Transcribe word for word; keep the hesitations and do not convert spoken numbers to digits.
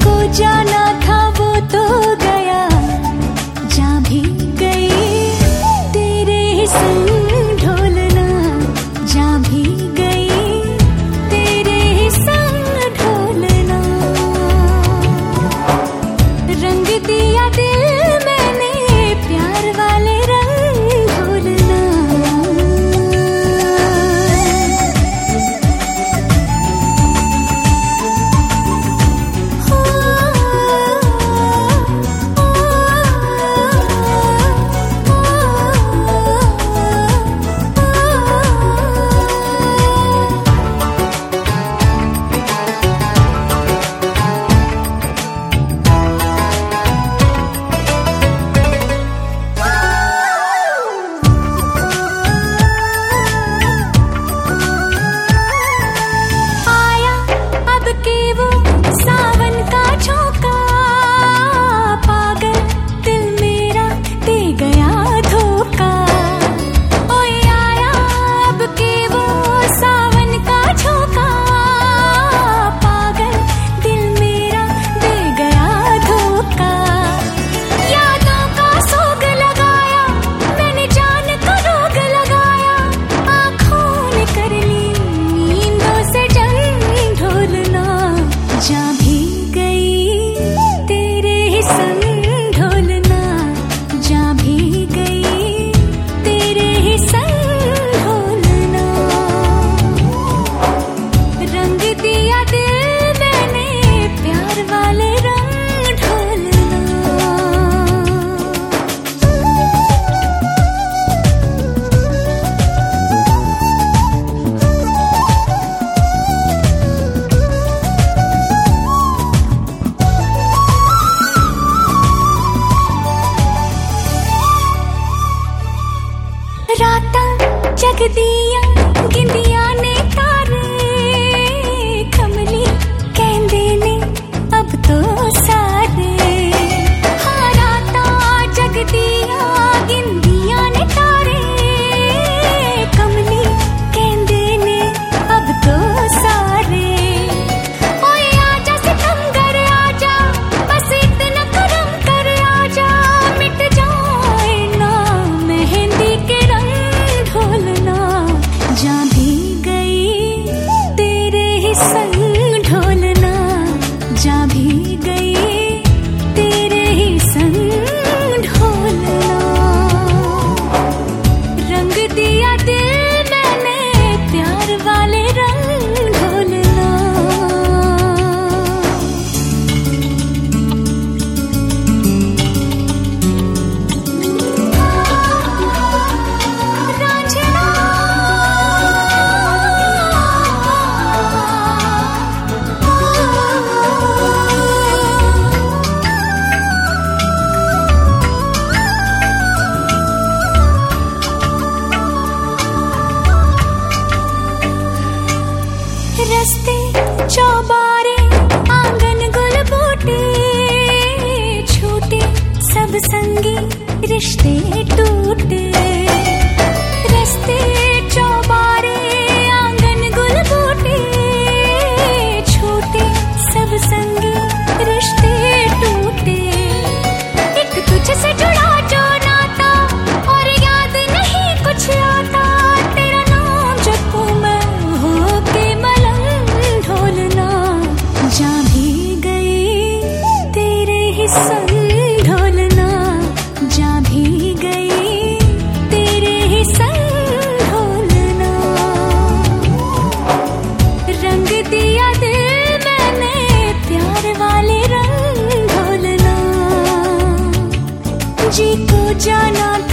को जाना था वो तो गया, जा भी गई तेरे ही संग ढोलना, जा भी गई तेरे ही संग ढोलना। रंग दिया दिल मैंने प्यार वाले रंग ढोलना। राता जग दिया गिंदिया ने तारे, कमली कहंदे ने अब तो सारे। हाँ राता जग दिया गिंदिया ने तारे, कमली कहंदे ने अब तो सारे। ओए आजा सितमगर आजा, बस इतना करम कर आजा, मिट जाए ना मेहंदी के ढोलना। जा भी गई तेरे ही संग ढोलना, जा भी गई तेरे ही संग ढोलना। रंग दिया दिल मैंने प्यार वाले रंग ढोलना। रस्ते चौबारे आंगन गुल बूटे, छूटे सब संगी रिश्ते टूटे। रस्ते चौबारे आंगन गुल बूटे, छूटे सब संगी रिश्ते टूटे। एक तुझसे जुड़ा जो नाता और याद नहीं कुछ आता, तेरा नाम जपूं मैं होके मलंग ढोलना। जा भी गई तेरे ही संग ढोलना, जा भी गई तेरे ही संग ढोलना। रंग दिया दिल मैंने प्यार वाले रंग ढोलना। जी को जाना